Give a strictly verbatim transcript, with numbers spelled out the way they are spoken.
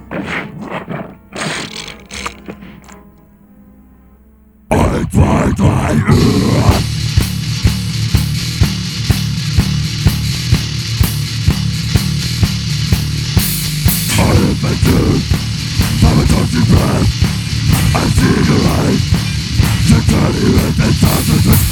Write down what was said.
Eins, zwei, drei, alle Menschen, sabotage your breath. I see the light, to turn you into